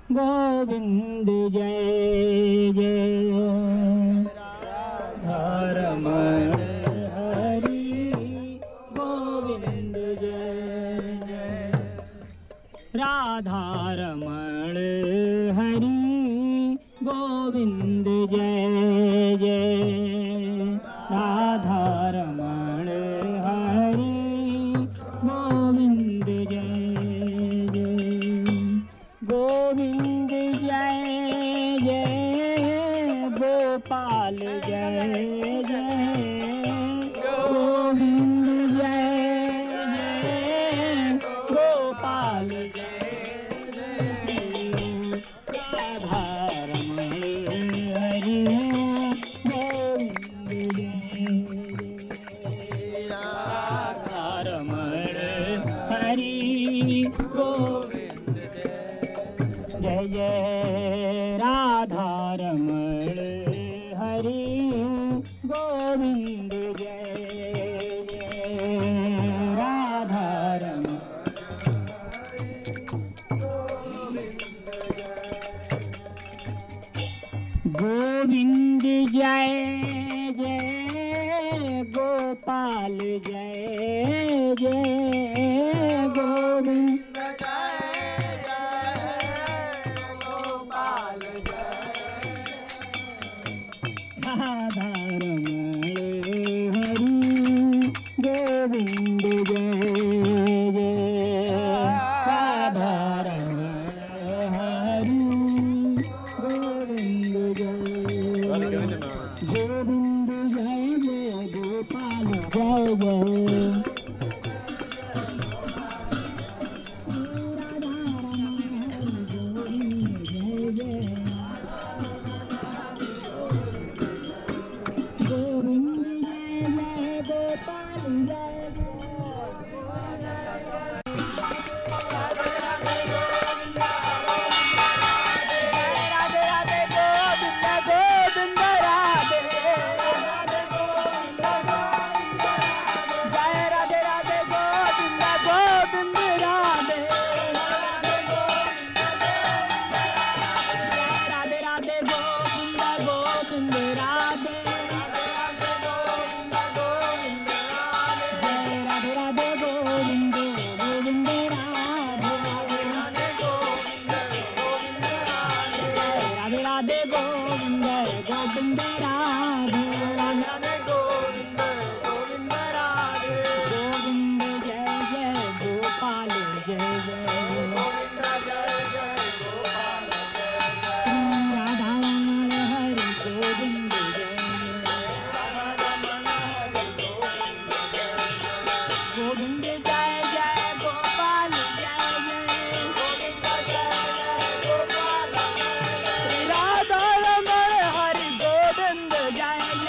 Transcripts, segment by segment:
गोविंद जय जय राधारमण हरि गोविंद जय जय राधारमण हरि गोविंद जय जय राधारमण हरि गोविंद जय जय गोविंद जय जय गोपाल जय जय गोविंद जय जय गोपाल जय जय राधारमण हरि गोविंद जय राधारमण हरि गोविंद जय जय राधारमण हरि गोविंद जय जय राधारमण गोविंद जय जय गोपाल जय जय गोविंद राधारमण हरि गोविंद जय जय राधारमण हरि गोविंद जय गोविंद जय जय गोपाल जय जय जय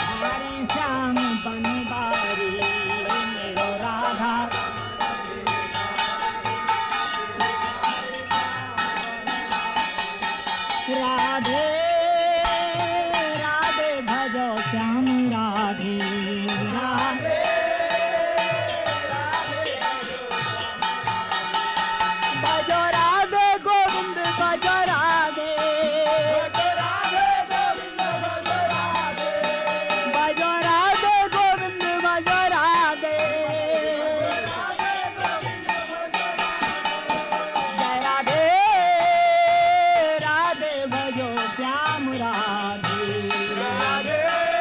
गिरधारी श्याम बनवारी मेरो राधा राधे राधे भजो श्याम राधे राधे भजो राधे गोविंद भजो राधे भजो राधे गोविंद भजो राधे जय राधे राधे भजो श्याम राधे राधे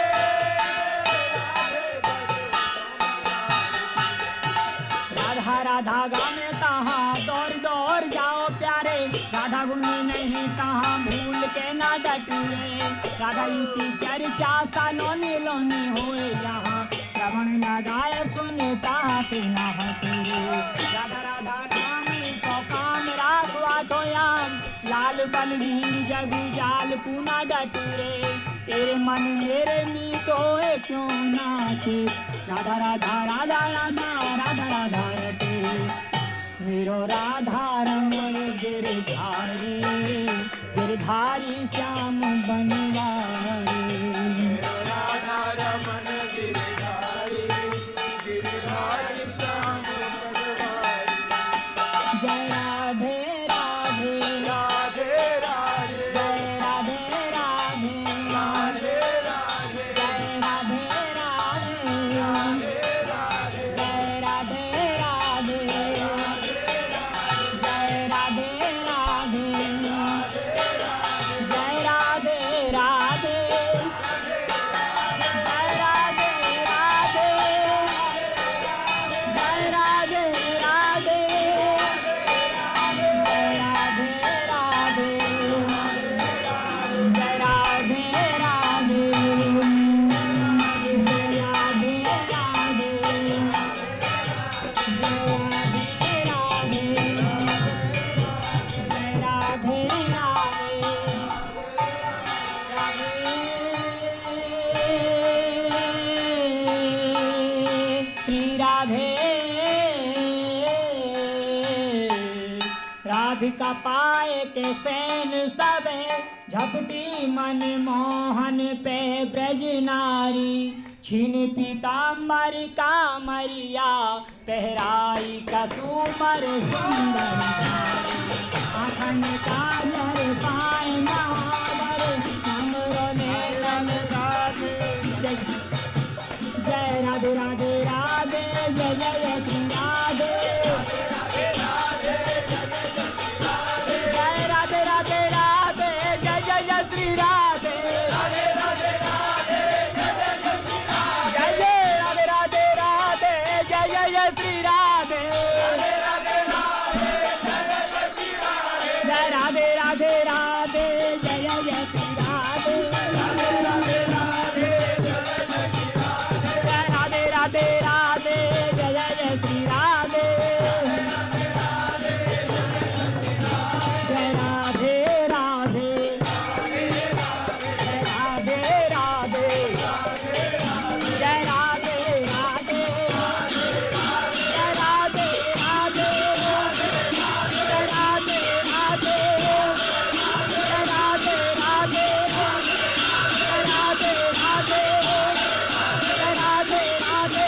राधा राधा गाने तहाँ दौड़ दौड़ जाओ प्यारे राधा गुनी नहीं तहाँ भूल के ना डटिए राधा की चर्चा सलोनी लोनी होए यहाँ श्रवण न गाय सुनता पिना हंसरे राधा राधा नाम को काम राखवा तो याम लाल बलवीर जगु जाल पूना डटरे तेरे मन मेरे मीतो है क्यों नाचे राधा राधा राधा राधा राधा राधा रटे मेरो राधा रमण गिरधारी गिरधारी श्याम बनवारी राधा रमन गिरधारी गिरधारी श्याम बनवारी जय राधे राधे राधे राधे जय राधे राधे राधे राधे जय राधे राधे राधे राधे जय राधे राधे जय राधे राधे जय राधे राधे जय राधे राधे जय राधे राधे जय राधे राधे जय राधे राधे श्री राधे राधिका पाए के सैन सबे झपटी मन मोहन पे ब्रज नारी छीन पीताम्बर का मरिया पहराई का सुमर सुंदर आखन काजर पाए महावर हमरो नेतन राज जय राधे राधे राधे जय जय श्री राधे जय राधे राधे राधे जय जय श्री राधे जय राधे राधे राधे जय जय श्री राधे जय राधे राधे राधे जय जय श्री राधे जय राधे राधे राधे जय जय श्री राधे जय राधे राधे जय राधे राधे जय राधे राधे जय राधे राधे जय राधे राधे जय राधे राधे जय राधे राधे जय राधे राधे